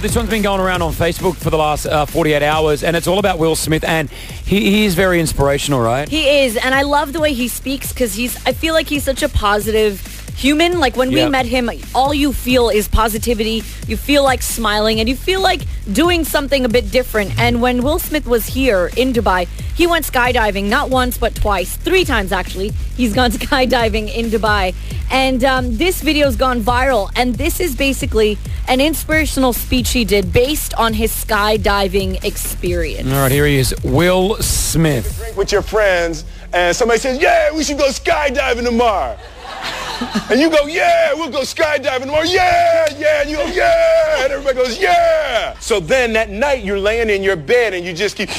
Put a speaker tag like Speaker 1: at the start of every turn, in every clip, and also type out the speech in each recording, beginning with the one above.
Speaker 1: This one's been going around on Facebook for the last 48 hours, and it's all about Will Smith, and he is very inspirational, right?
Speaker 2: He is, and I love the way he speaks because I feel like he's such a positive human. Like when we met him, all you feel is positivity. You feel like smiling, and you feel like doing something a bit different. And when Will Smith was here in Dubai, he went skydiving not once but twice, 3 times actually. He's gone skydiving in Dubai, and this video's gone viral. And this is basically an inspirational speech he did based on his skydiving experience.
Speaker 1: All right, here he is, Will Smith.
Speaker 3: Drink with your friends, and somebody says, "Yeah, we should go skydiving tomorrow." And you go, "Yeah, we'll go skydiving tomorrow." "Yeah, yeah." And you go, "Yeah." And everybody goes, "Yeah." So then that night you're laying in your bed and you just keep,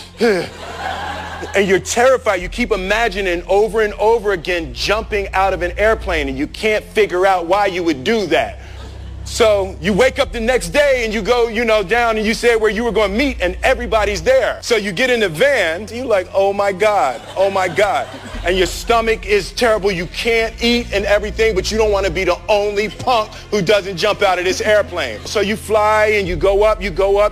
Speaker 3: and you're terrified. You keep imagining over and over again jumping out of an airplane, and you can't figure out why you would do that. So you wake up the next day and you go, down and you say where you were going to meet and everybody's there. So you get in the van, you're like, oh my God. And your stomach is terrible. You can't eat and everything, but you don't want to be the only punk who doesn't jump out of this airplane. So you fly and you go up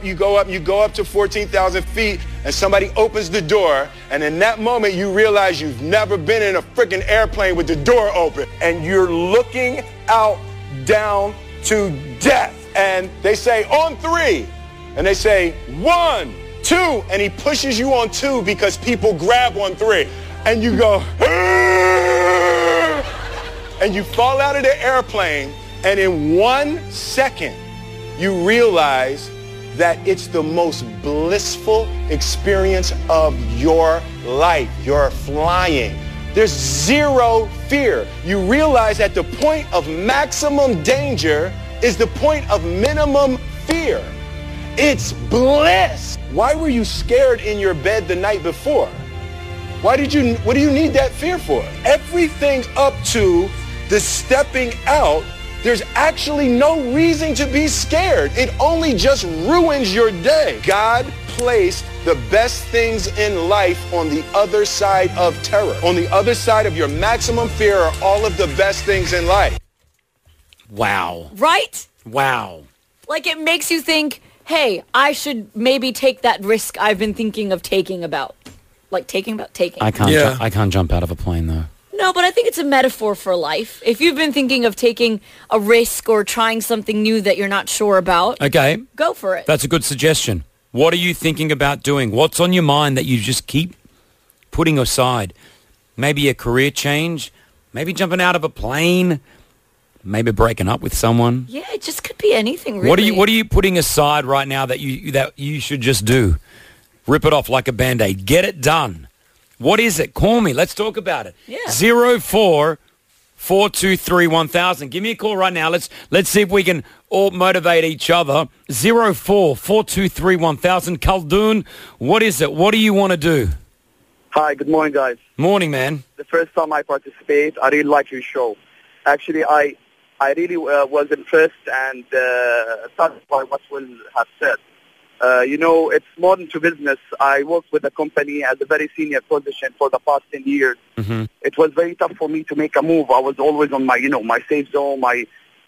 Speaker 3: to 14,000 feet, and somebody opens the door, and in that moment you realize you've never been in a freaking airplane with the door open, and you're looking out down to death. And they say, "On 3." And they say, "1, 2." And he pushes you on 2 because people grab on 3. And you go, "Arr!" And you fall out of the airplane, and in 1 second, you realize that it's the most blissful experience of your life. You're flying. There's zero fear. You realize that the point of maximum danger is the point of minimum fear. It's bliss. Why were you scared in your bed the night before? What do you need that fear for? Everything up to the stepping out, there's actually no reason to be scared. It only just ruins your day. God placed the best things in life on the other side of terror. On the other side of your maximum fear are all of the best things in life.
Speaker 1: Wow.
Speaker 2: Right?
Speaker 1: Wow.
Speaker 2: Like it makes you think, hey, I should maybe take that risk I've been thinking of taking about. Like taking.
Speaker 1: I can't jump out of a plane though.
Speaker 2: No, but I think it's a metaphor for life. If you've been thinking of taking a risk or trying something new that you're not sure about,
Speaker 1: okay,
Speaker 2: go for it.
Speaker 1: That's a good suggestion. What are you thinking about doing? What's on your mind that you just keep putting aside? Maybe a career change, maybe jumping out of a plane, maybe breaking up with someone.
Speaker 2: Yeah, it just could be anything, really.
Speaker 1: What are you putting aside right now that you should just do? Rip it off like a Band-Aid. Get it done. What is it? Call me. Let's talk about it.
Speaker 2: Yeah.
Speaker 1: 04-423-1000. Give me a call right now. Let's see if we can all motivate each other. 04-423-1000. Khaldun, what is it? What do you want to do?
Speaker 4: Hi, good morning, guys.
Speaker 1: Morning, man.
Speaker 4: The first time I participate, I really like your show. Actually, I really was impressed and touched by what Will has said. It's more into business. I worked with a company at a very senior position for the past 10 years.
Speaker 1: Mm-hmm.
Speaker 4: It was very tough for me to make a move. I was always on my, my safe zone. I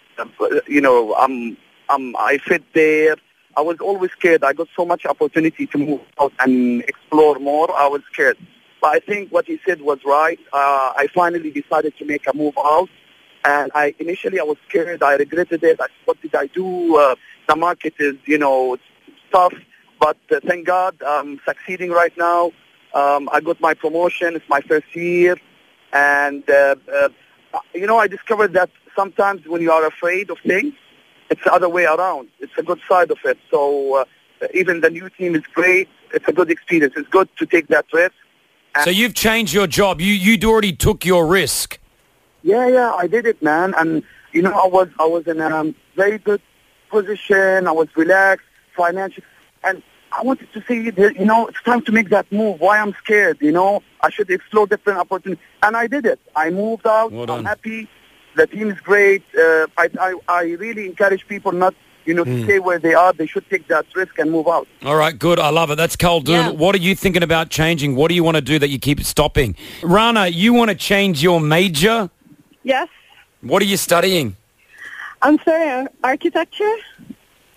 Speaker 4: fit there. I was always scared. I got so much opportunity to move out and explore more. I was scared. But I think what he said was right. I finally decided to make a move out. And initially I was scared. I regretted it. What did I do? The market is, it's tough, but thank God I'm succeeding right now. I got my promotion. It's my first year. And, I discovered that sometimes when you are afraid of things, it's the other way around. It's a good side of it. So even the new team is great. It's a good experience. It's good to take that risk.
Speaker 1: So you've changed your job. You'd already took your risk.
Speaker 4: Yeah, I did it, man. And, I was in a very good position. I was relaxed. Financial, and I wanted to say, it's time to make that move. Why I'm scared, I should explore different opportunities, and I did it. I moved out.
Speaker 1: Well
Speaker 4: I'm happy. The team is great. I really encourage people not, to stay where they are. They should take that risk and move out.
Speaker 1: All right, good. I love it. That's Khaldun.
Speaker 2: Yeah.
Speaker 1: What are you thinking about changing? What do you want to do that you keep stopping? Rana, you want to change your major?
Speaker 5: Yes.
Speaker 1: What are you studying?
Speaker 5: I'm studying architecture.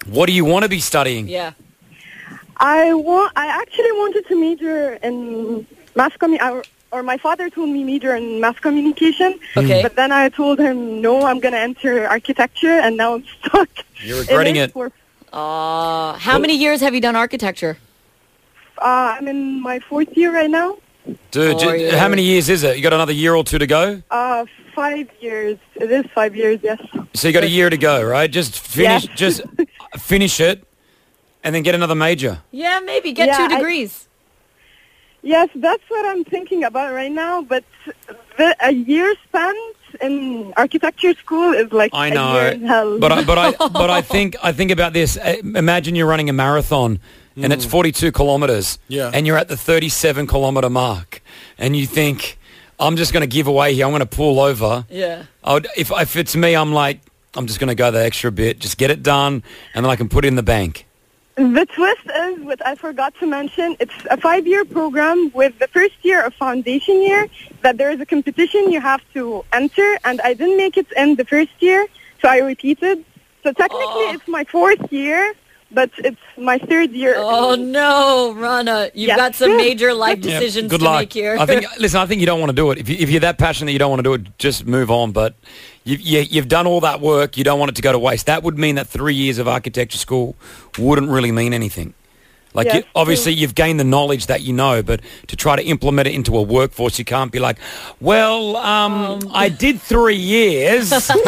Speaker 1: What do you want to be studying?
Speaker 2: Yeah.
Speaker 5: I actually wanted to major in mass or my father told me major in mass communication.
Speaker 2: Okay.
Speaker 5: But then I told him, no, I'm going to enter architecture, and now I'm stuck.
Speaker 1: You're regretting it.
Speaker 2: How many years have you done architecture?
Speaker 5: I'm in my 4th year right now.
Speaker 1: Dude, how many years is it? You got another year or two to go?
Speaker 5: 5 years. It is 5 years, yes.
Speaker 1: So you got a year to go, right? Just finish, finish it, and then get another major.
Speaker 2: Yeah, maybe get 2 degrees.
Speaker 5: Yes, that's what I'm thinking about right now. But a year spent in architecture school is like
Speaker 1: I
Speaker 5: a
Speaker 1: know,
Speaker 5: year in hell.
Speaker 1: but I think about this. Imagine you're running a marathon, and it's 42 kilometers, and you're at the 37 kilometer mark, and you think, I'm just going to give away here. I'm going to pull over.
Speaker 2: Yeah.
Speaker 1: If it's me, I'm like, I'm just going to go the extra bit, just get it done, and then I can put it in the bank.
Speaker 5: The twist is, what I forgot to mention, it's a 5-year program with the first year of foundation year, that there is a competition you have to enter, and I didn't make it in the first year, so I repeated. So technically it's my 4th year, but it's my 3rd year.
Speaker 2: Oh, no, Rana. You've got some major life decisions
Speaker 1: good
Speaker 2: to
Speaker 1: luck.
Speaker 2: make here.
Speaker 1: I think you don't want to do it. If you're that passionate you don't want to do it, just move on. But you've done all that work. You don't want it to go to waste. That would mean that 3 years of architecture school wouldn't really mean anything. Like, obviously, you've gained the knowledge that you know, but to try to implement it into a workforce, you can't be like, well, I did 3 years.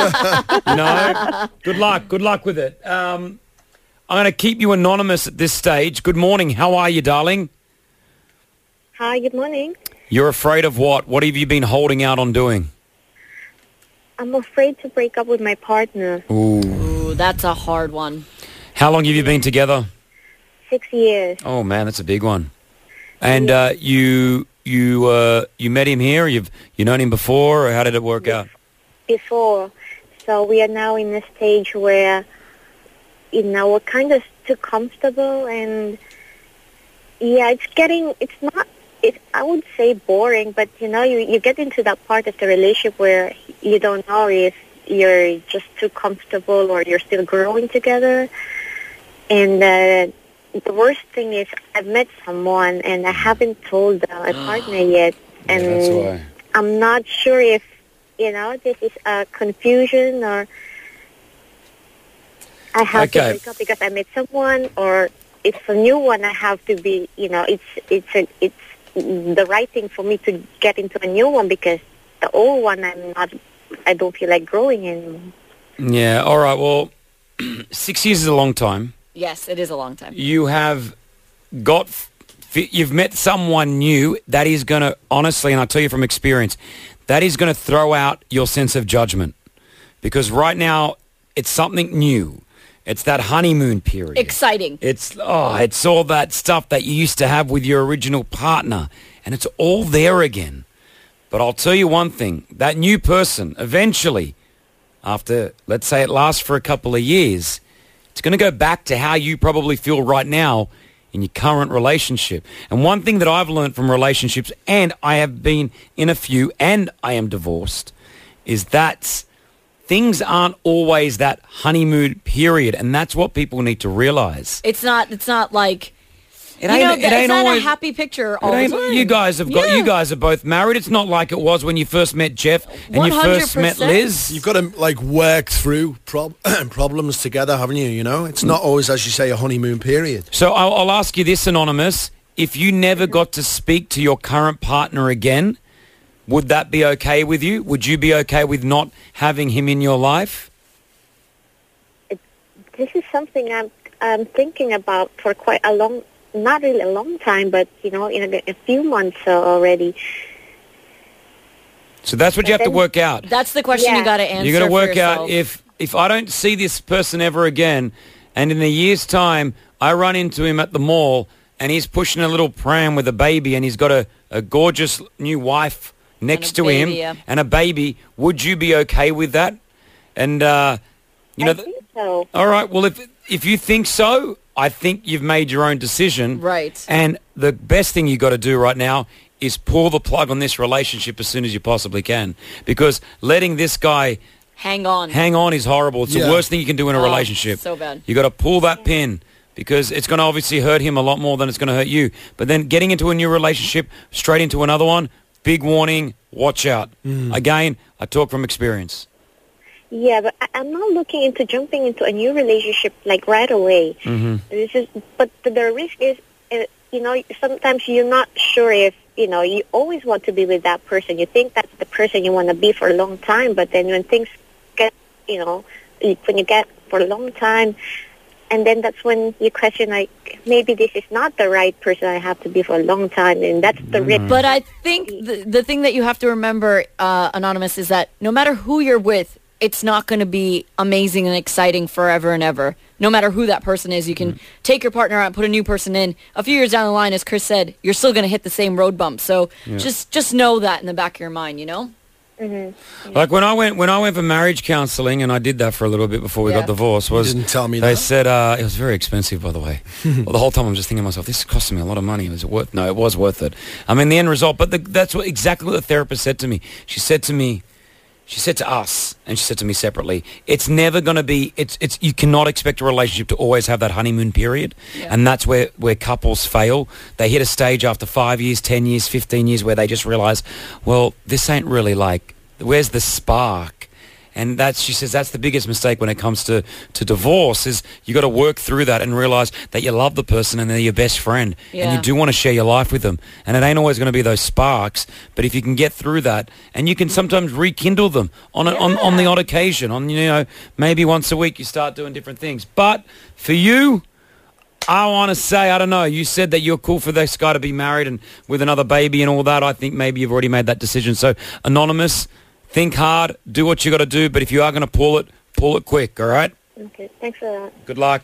Speaker 1: Good luck with it. I'm going to keep you anonymous at this stage. Good morning. How are you, darling?
Speaker 6: Hi, good morning.
Speaker 1: You're afraid of what? What have you been holding out on doing?
Speaker 6: I'm afraid to break up with my partner.
Speaker 2: Ooh, that's a hard one.
Speaker 1: How long have you been together?
Speaker 6: 6 years.
Speaker 1: Oh, man, that's a big one. And you met him here? You known him before, or how did it work out? Before.
Speaker 6: So we are now in a stage where, we're kind of too comfortable, and I would say boring, but you get into that part of the relationship where you don't know if you're just too comfortable or you're still growing together. And the worst thing is I've met someone and I haven't told my partner yet, and
Speaker 1: that's why.
Speaker 6: I'm not sure if this is a confusion or I have to break up because I met someone, or it's a new one. I have to be, it's the right thing for me to get into a new one because the old one I don't feel like growing anymore.
Speaker 1: Yeah. All right. Well, 6 years is a long time.
Speaker 2: Yes, it is a long time.
Speaker 1: You have you've met someone new that is going to, honestly, and I'll tell you from experience, that is going to throw out your sense of judgment, because right now it's something new. It's that honeymoon period.
Speaker 2: Exciting.
Speaker 1: It's all that stuff that you used to have with your original partner, and it's all there again. But I'll tell you one thing, that new person, eventually, after, let's say it lasts for a couple of years, it's going to go back to how you probably feel right now in your current relationship. And one thing that I've learned from relationships, and I have been in a few, and I am divorced, is that things aren't always that honeymoon period, and that's what people need to realize.
Speaker 2: It's not like
Speaker 1: it ain't
Speaker 2: not
Speaker 1: always
Speaker 2: a happy picture all the time.
Speaker 1: You guys are both married. It's not like it was when you first met Jeff and
Speaker 2: 100%.
Speaker 1: you first met Liz.
Speaker 7: You've got to work through problems together, haven't you? It's not always, as you say, a honeymoon period.
Speaker 1: So I'll ask you this, Anonymous: if you never got to speak to your current partner again, would that be okay with you? Would you be okay with not having him in your life?
Speaker 6: This is something I'm thinking about for quite a long, not really a long time, but in a few months already.
Speaker 1: So that's what you have to work out.
Speaker 2: That's the question you got to answer.
Speaker 1: You got to work
Speaker 2: out
Speaker 1: if I don't see this person ever again, and in a year's time I run into him at the mall and he's pushing a little pram with a baby and he's got a gorgeous new wife next to him and a baby, would you be okay with that? And
Speaker 6: I think so.
Speaker 1: All right. Well, if you think so, I think you've made your own decision.
Speaker 2: Right.
Speaker 1: And the best thing you got to do right now is pull the plug on this relationship as soon as you possibly can, because letting this guy
Speaker 2: Hang on.
Speaker 1: Hang on is horrible. It's the worst thing you can do in a relationship.
Speaker 2: So bad.
Speaker 1: You got to pull that pin because it's going to obviously hurt him a lot more than it's going to hurt you. But then getting into a new relationship, straight into another one, big warning, watch out. Again, I talk from experience.
Speaker 6: Yeah, but I'm not looking into jumping into a new relationship like right away. But the risk is, sometimes you're not sure if, you always want to be with that person. You think that's the person you want to be for a long time, but then when things get, when you get for a long time, and then that's when you question, like, maybe this is not the right person I have to be for a long time, and that's the risk.
Speaker 2: But I think the thing that you have to remember, Anonymous, is that no matter who you're with, it's not going to be amazing and exciting forever and ever. No matter who that person is, you can take your partner out and put a new person in. A few years down the line, as Chris said, you're still going to hit the same road bump. So just know that in the back of your mind,
Speaker 1: Like when I went for marriage counselling, and I did that for a little bit before we got divorced.
Speaker 7: You didn't tell me
Speaker 1: they
Speaker 7: that.
Speaker 1: said it was very expensive, by the way. Well, the whole time I'm just thinking to myself, this is costing me a lot of money. Was it worth? No, it was worth it. I mean, the end result. But that's exactly what the therapist said to me. She said to us, and she said to me separately, it's never going to be, you cannot expect a relationship to always have that honeymoon period. And that's where couples fail. They hit a stage after 5 years, 10 years, 15 years where they just realize, well, this ain't really like, where's the spark? And she says that's the biggest mistake when it comes to divorce is you got to work through that and realize that you love the person and they're your best friend and you do want to share your life with them. And it ain't always going to be those sparks, but if you can get through that and you can sometimes rekindle them on the odd occasion, maybe once a week you start doing different things. But for you, I want to say, I don't know, you said that you're cool for this guy to be married and with another baby and all that. I think maybe you've already made that decision. So, Anonymous, think hard, do what you got to do, but if you are going to pull it quick, all right?
Speaker 6: Okay, thanks for that.
Speaker 1: Good luck.